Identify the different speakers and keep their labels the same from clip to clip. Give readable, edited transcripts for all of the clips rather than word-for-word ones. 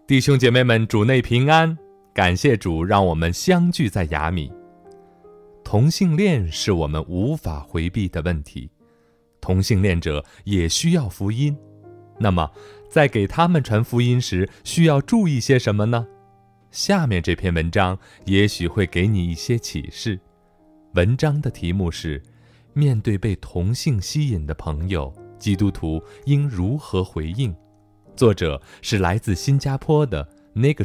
Speaker 1: 弟兄姐妹们，主内平安，感谢主让我们相聚在雅米。同性恋是我们无法回避的问题，同性恋者也需要福音。那么在给他们传福音时需要注意些什么呢？下面这篇文章也许会给你一些启示。文章的题目是面对被同性吸引的朋友，基督徒应如何回应？作者是来自新加坡的 Nick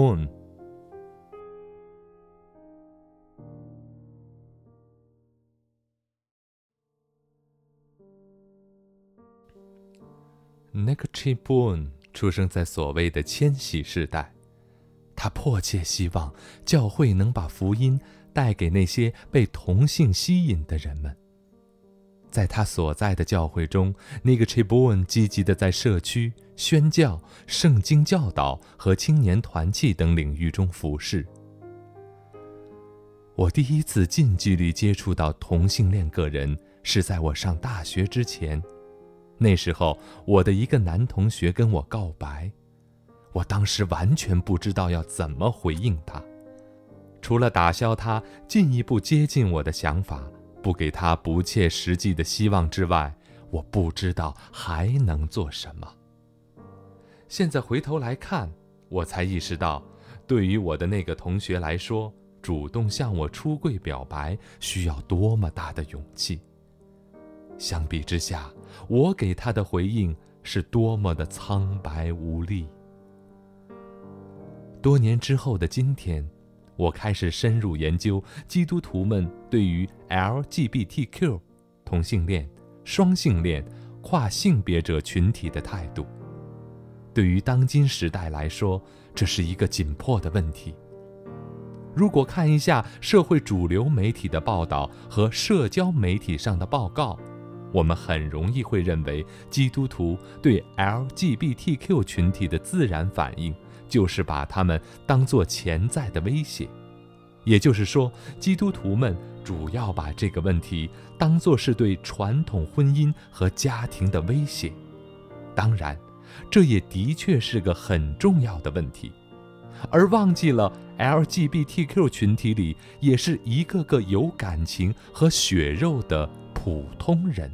Speaker 1: Chipon。Nick Chipon 出生在所谓的千禧世代，他迫切希望教会能把福音带给那些被同性吸引的人们。在他所在的教会中，那个 Chipon 积极地在社区、宣教、圣经教导和青年团契等领域中服侍。我第一次近距离接触到同性恋个人是在我上大学之前。那时候，我的一个男同学跟我告白，我当时完全不知道要怎么回应他，除了打消他进一步接近我的想法，不给他不切实际的希望之外，我不知道还能做什么。现在回头来看，我才意识到，对于我的那个同学来说，主动向我出柜表白需要多么大的勇气。相比之下，我给他的回应是多么的苍白无力。多年之后的今天，我开始深入研究基督徒们对于 LGBTQ 同性恋、双性恋、跨性别者群体的态度。对于当今时代来说，这是一个紧迫的问题。如果看一下社会主流媒体的报道和社交媒体上的报告，我们很容易会认为基督徒对 LGBTQ 群体的自然反应就是把他们当作潜在的威胁。也就是说，基督徒们主要把这个问题当作是对传统婚姻和家庭的威胁。当然，这也的确是个很重要的问题，而忘记了 LGBTQ 群体里也是一个个有感情和血肉的普通人。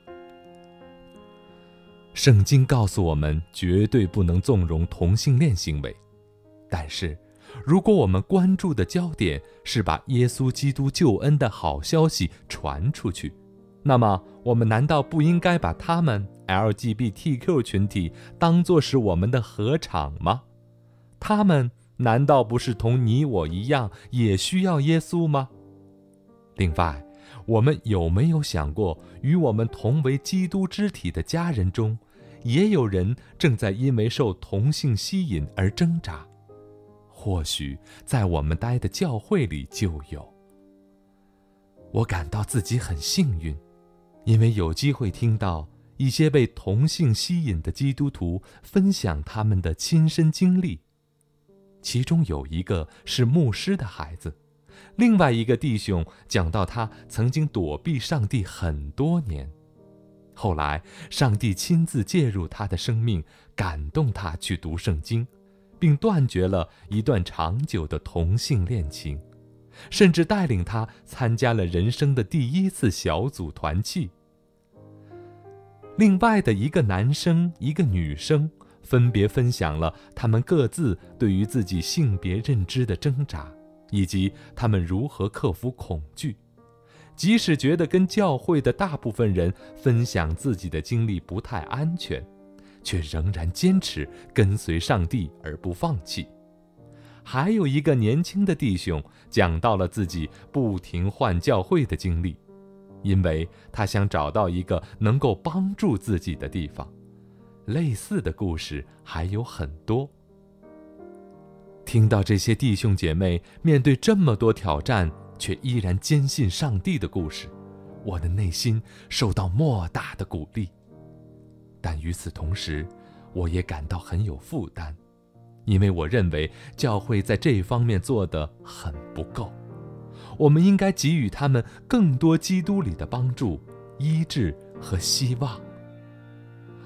Speaker 1: 圣经告诉我们绝对不能纵容同性恋行为，但是如果我们关注的焦点是把耶稣基督救恩的好消息传出去，那么我们难道不应该把他们 LGBTQ 群体当作是我们的禾场吗？他们难道不是同你我一样也需要耶稣吗？另外，我们有没有想过，与我们同为基督肢体的家人中，也有人正在因为受同性吸引而挣扎？或许在我们待的教会里就有。我感到自己很幸运，因为有机会听到一些被同性吸引的基督徒分享他们的亲身经历。其中有一个是牧师的孩子，另外一个弟兄讲到他曾经躲避上帝很多年，后来上帝亲自介入他的生命，感动他去读圣经，并断绝了一段长久的同性恋情，甚至带领他参加了人生的第一次小组团契。另外的一个男生一个女生分别分享了他们各自对于自己性别认知的挣扎，以及他们如何克服恐惧，即使觉得跟教会的大部分人分享自己的经历不太安全，却仍然坚持跟随上帝而不放弃。还有一个年轻的弟兄讲到了自己不停换教会的经历，因为他想找到一个能够帮助自己的地方。类似的故事还有很多。听到这些弟兄姐妹面对这么多挑战却依然坚信上帝的故事，我的内心受到莫大的鼓励。但与此同时，我也感到很有负担，因为我认为教会在这方面做得很不够。我们应该给予他们更多基督里的帮助、医治和希望。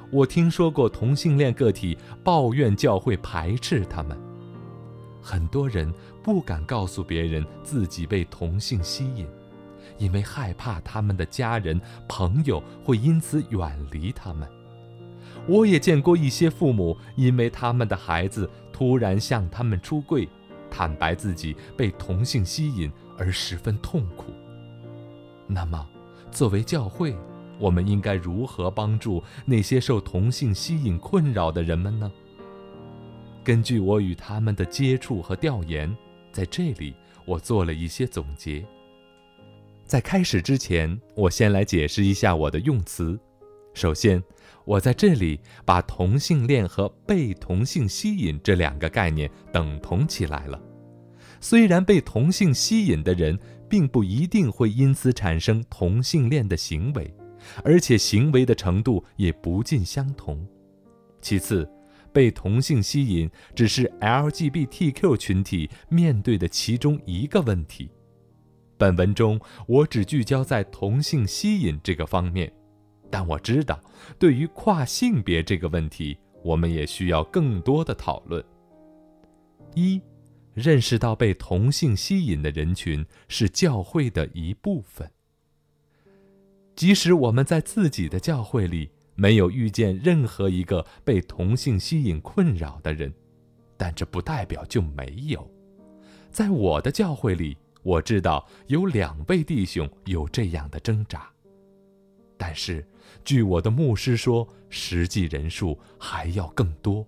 Speaker 1: 我听说过同性恋个体抱怨教会排斥他们。很多人不敢告诉别人自己被同性吸引，因为害怕他们的家人、朋友会因此远离他们。我也见过一些父母因为他们的孩子突然向他们出柜，坦白自己被同性吸引而十分痛苦。那么，作为教会，我们应该如何帮助那些受同性吸引困扰的人们呢？根据我与他们的接触和调研，在这里我做了一些总结。在开始之前，我先来解释一下我的用词。首先，我在这里把同性恋和被同性吸引这两个概念等同起来了。虽然被同性吸引的人并不一定会因此产生同性恋的行为，而且行为的程度也不尽相同。其次，被同性吸引只是 LGBTQ 群体面对的其中一个问题。本文中我只聚焦在同性吸引这个方面，但我知道对于跨性别这个问题，我们也需要更多的讨论。一，认识到被同性吸引的人群是教会的一部分。即使我们在自己的教会里没有遇见任何一个被同性吸引困扰的人，但这不代表就没有。在我的教会里，我知道有2位弟兄有这样的挣扎，但是据我的牧师说，实际人数还要更多。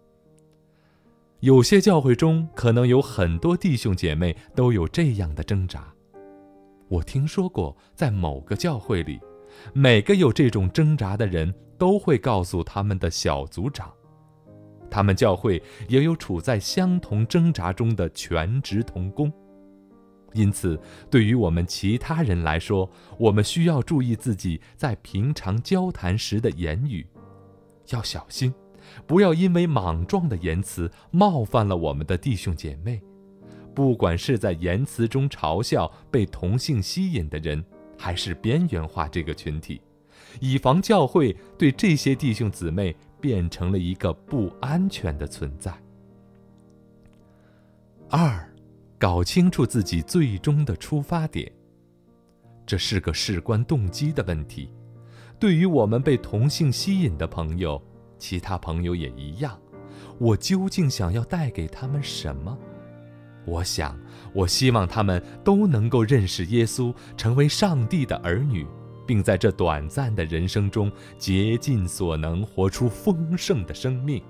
Speaker 1: 有些教会中可能有很多弟兄姐妹都有这样的挣扎。我听说过，在某个教会里，每个有这种挣扎的人都会告诉他们的小组长，他们教会也有处在相同挣扎中的全职同工。因此，对于我们其他人来说，我们需要注意自己在平常交谈时的言语，要小心，不要因为莽撞的言辞冒犯了我们的弟兄姐妹，不管是在言辞中嘲笑被同性吸引的人，还是边缘化这个群体，以防教会对这些弟兄姊妹变成了一个不安全的存在。2，搞清楚自己最终的出发点。这是个事关动机的问题。对于我们被同性吸引的朋友，其他朋友也一样，我究竟想要带给他们什么？我希望他们都能够认识耶稣，成为上帝的儿女，并在这短暂的人生中竭尽所能活出丰盛的生命。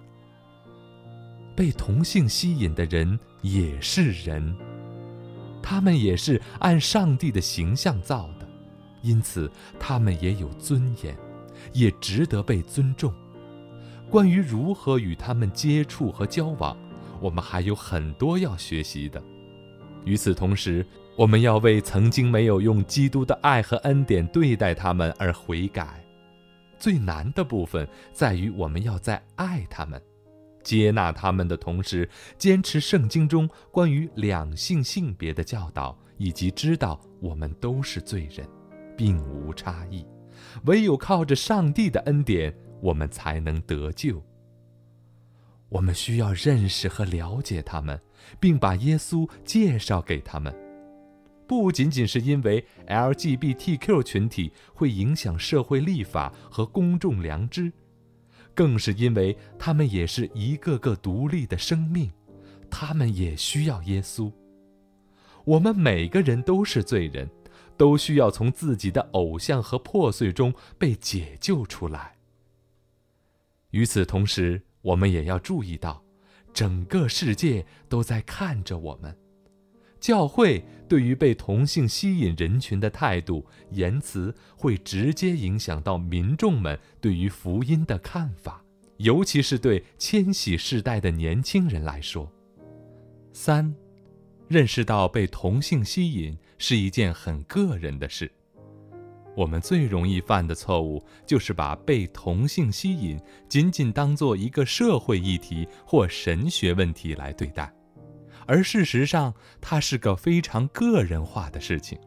Speaker 1: 被同性吸引的人也是人，他们也是按上帝的形象造的，因此他们也有尊严，也值得被尊重。关于如何与他们接触和交往，我们还有很多要学习的。与此同时，我们要为曾经没有用基督的爱和恩典对待他们而悔改。最难的部分在于我们要在爱他们、接纳他们的同时，坚持圣经中关于两性性别的教导，以及知道我们都是罪人，并无差异。唯有靠着上帝的恩典，我们才能得救。我们需要认识和了解他们，并把耶稣介绍给他们。不仅仅是因为 LGBTQ 群体会影响社会立法和公众良知，更是因为他们也是一个个独立的生命，他们也需要耶稣。我们每个人都是罪人，都需要从自己的偶像和破碎中被解救出来。与此同时，我们也要注意到，整个世界都在看着我们。教会对于被同性吸引人群的态度、言辞，会直接影响到民众们对于福音的看法，尤其是对千禧世代的年轻人来说。3，认识到被同性吸引是一件很个人的事。我们最容易犯的错误，就是把被同性吸引仅仅当作一个社会议题或神学问题来对待，而事实上，它是个非常个人化的事情，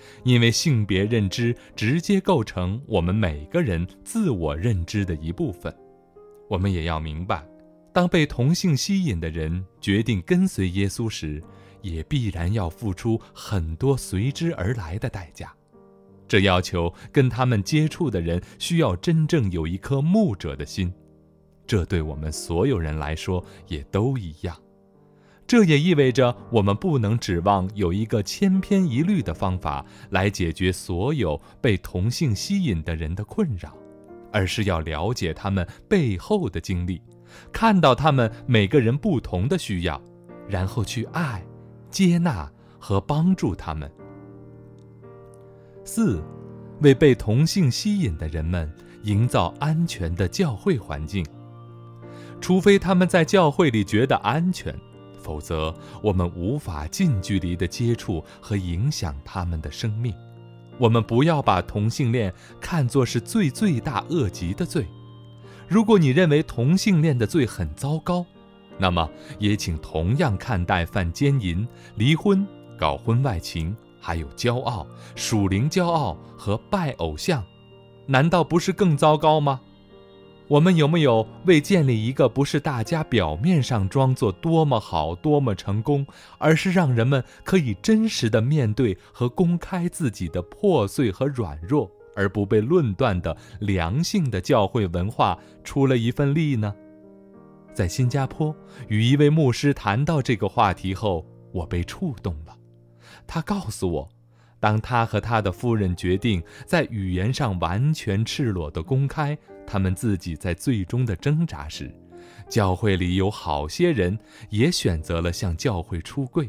Speaker 1: 因为性别认知直接构成我们每个人自我认知的一部分。我们也要明白，当被同性吸引的人决定跟随耶稣时，也必然要付出很多随之而来的代价。这要求跟他们接触的人需要真正有一颗牧者的心，这对我们所有人来说也都一样。这也意味着我们不能指望有一个千篇一律的方法来解决所有被同性吸引的人的困扰，而是要了解他们背后的经历，看到他们每个人不同的需要，然后去爱、接纳和帮助他们。4. 为被同性吸引的人们营造安全的教会环境。除非他们在教会里觉得安全，否则我们无法近距离地接触和影响他们的生命。我们不要把同性恋看作是罪大恶极的罪。如果你认为同性恋的罪很糟糕，那么也请同样看待犯奸淫、离婚、搞婚外情，还有骄傲、属灵骄傲和拜偶像，难道不是更糟糕吗？我们有没有为建立一个不是大家表面上装作多么好、多么成功，而是让人们可以真实地面对和公开自己的破碎和软弱，而不被论断的良性的教会文化出了一份力呢？在新加坡与一位牧师谈到这个话题后，我被触动了。他告诉我，当他和他的夫人决定在语言上完全赤裸地公开他们自己在罪中的挣扎时，教会里有好些人也选择了向教会出柜。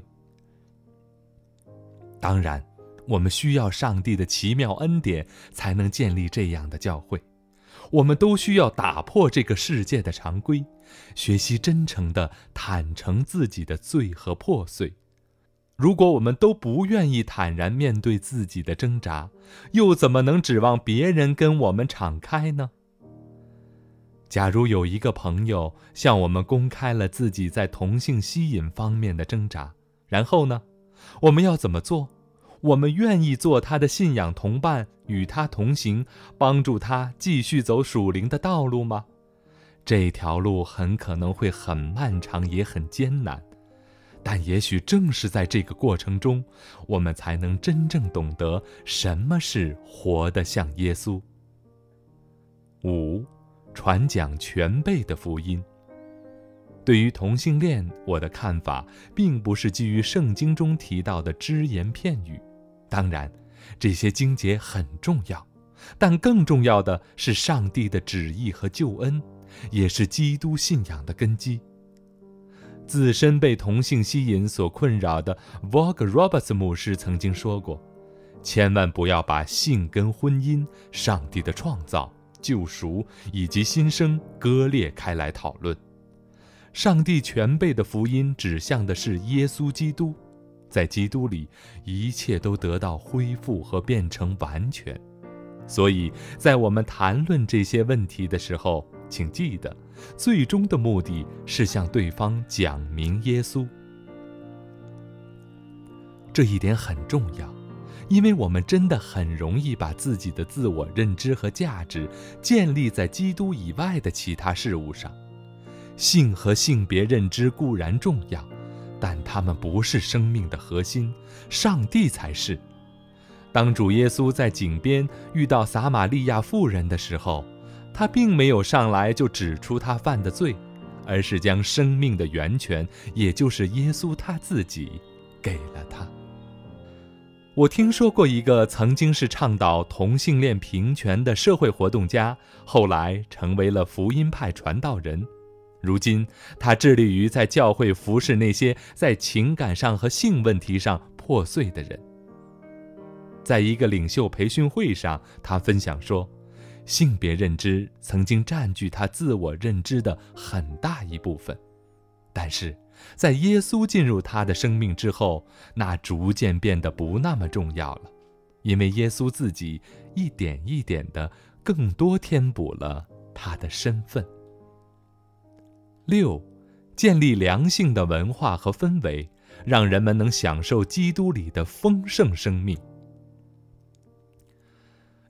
Speaker 1: 当然，我们需要上帝的奇妙恩典才能建立这样的教会。我们都需要打破这个世界的常规，学习真诚地坦诚自己的罪和破碎。如果我们都不愿意坦然面对自己的挣扎，又怎么能指望别人跟我们敞开呢？假如有一个朋友向我们公开了自己在同性吸引方面的挣扎，然后呢，我们要怎么做？我们愿意做他的信仰同伴，与他同行，帮助他继续走属灵的道路吗？这条路很可能会很漫长，也很艰难，但也许正是在这个过程中，我们才能真正懂得什么是活得像耶稣。5. 传讲全备的福音。对于同性恋，我的看法并不是基于圣经中提到的只言片语。当然，这些经节很重要，但更重要的是上帝的旨意和救恩，也是基督信仰的根基。自身被同性吸引所困扰的 Vaughan Roberts 牧师曾经说过，千万不要把性跟婚姻、上帝的创造、救赎以及新生割裂开来讨论。上帝全备的福音指向的是耶稣基督，在基督里一切都得到恢复和变成完全。所以在我们谈论这些问题的时候，请记得最终的目的是向对方讲明耶稣。这一点很重要，因为我们真的很容易把自己的自我认知和价值建立在基督以外的其他事物上。性和性别认知固然重要，但它们不是生命的核心，上帝才是。当主耶稣在井边遇到撒玛利亚妇人的时候，他并没有上来就指出他犯的罪，而是将生命的源泉，也就是耶稣他自己，给了他。我听说过一个曾经是倡导同性恋平权的社会活动家，后来成为了福音派传道人。如今他致力于在教会服侍那些在情感上和性问题上破碎的人。在一个领袖培训会上，他分享说，性别认知曾经占据他自我认知的很大一部分，但是在耶稣进入他的生命之后，那逐渐变得不那么重要了，因为耶稣自己一点一点地更多填补了他的身份。6. 建立良性的文化和氛围，让人们能享受基督里的丰盛生命。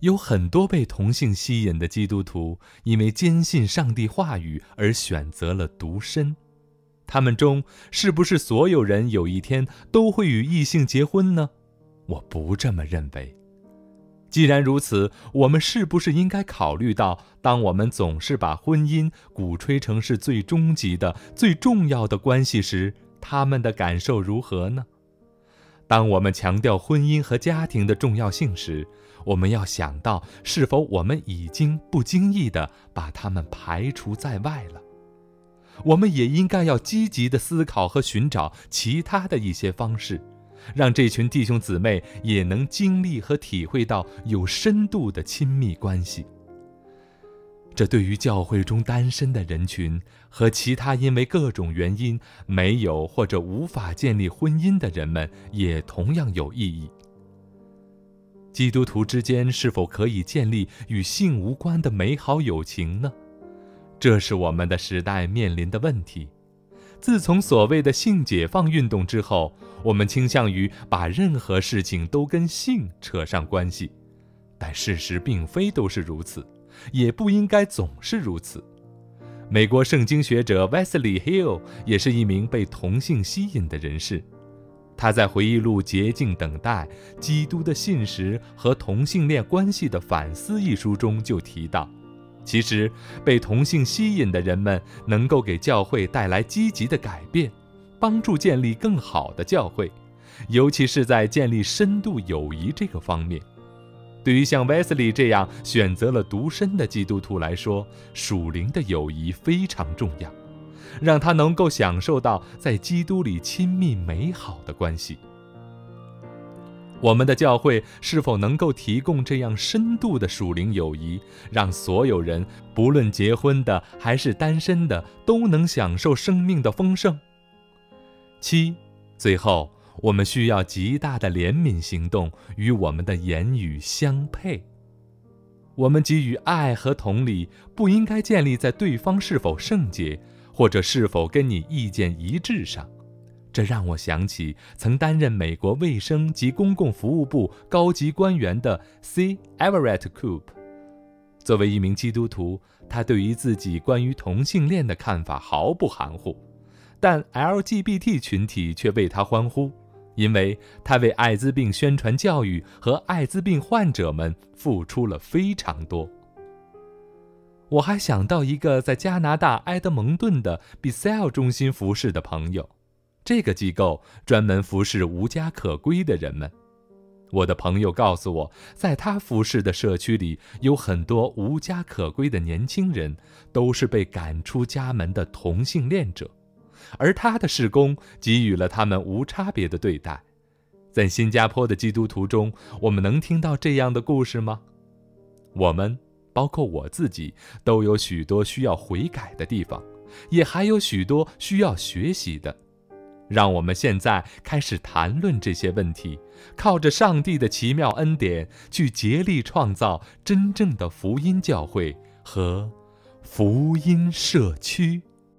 Speaker 1: 有很多被同性吸引的基督徒，因为坚信上帝话语而选择了独身。他们中是不是所有人有一天都会与异性结婚呢？我不这么认为。既然如此，我们是不是应该考虑到，当我们总是把婚姻鼓吹成是最终极的、最重要的关系时，他们的感受如何呢？当我们强调婚姻和家庭的重要性时，我们要想到是否我们已经不经意地把他们排除在外了。我们也应该要积极地思考和寻找其他的一些方式，让这群弟兄姊妹也能经历和体会到有深度的亲密关系。这对于教会中单身的人群和其他因为各种原因没有或者无法建立婚姻的人们也同样有意义。基督徒之间是否可以建立与性无关的美好友情呢？这是我们的时代面临的问题。自从所谓的性解放运动之后，我们倾向于把任何事情都跟性扯上关系，但事实并非都是如此，也不应该总是如此。美国圣经学者 Wesley Hill 也是一名被同性吸引的人士。他在回忆录《洁净等待：基督的信实和同性恋关系的反思》一书中就提到，其实被同性吸引的人们能够给教会带来积极的改变，帮助建立更好的教会，尤其是在建立深度友谊这个方面。对于像 Wesley 这样选择了独身的基督徒来说，属灵的友谊非常重要，让他能够享受到在基督里亲密美好的关系。我们的教会是否能够提供这样深度的属灵友谊，让所有人，不论结婚的还是单身的，都能享受生命的丰盛？7. 最后，我们需要极大的怜悯行动与我们的言语相配。我们给予爱和同理，不应该建立在对方是否圣洁，或者是否跟你意见一致上。这让我想起曾担任美国卫生及公共服务部高级官员的 C. Everett Koop。 作为一名基督徒，他对于自己关于同性恋的看法毫不含糊，但 LGBT 群体却为他欢呼，因为他为艾滋病宣传教育和艾滋病患者们付出了非常多。我还想到一个在加拿大埃德蒙顿的 Bethel 中心服侍的朋友，这个机构专门服侍无家可归的人们。我的朋友告诉我，在他服侍的社区里，有很多无家可归的年轻人，都是被赶出家门的同性恋者，而他的事工给予了他们无差别的对待。在新加坡的基督徒中，我们能听到这样的故事吗？我们，包括我自己，都有许多需要悔改的地方，也还有许多需要学习的。让我们现在开始谈论这些问题，靠着上帝的奇妙恩典，去竭力创造真正的福音教会和福音社区。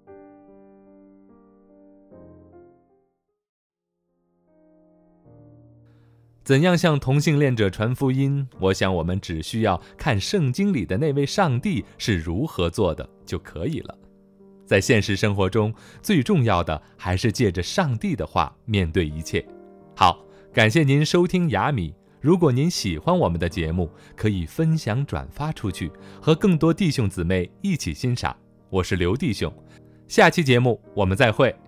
Speaker 1: 怎样向同性恋者传福音？我想我们只需要看圣经里的那位上帝是如何做的就可以了。在现实生活中，最重要的还是借着上帝的话面对一切。好，感谢您收听雅米。如果您喜欢我们的节目，可以分享转发出去，和更多弟兄姊妹一起欣赏。我是刘弟兄，下期节目我们再会。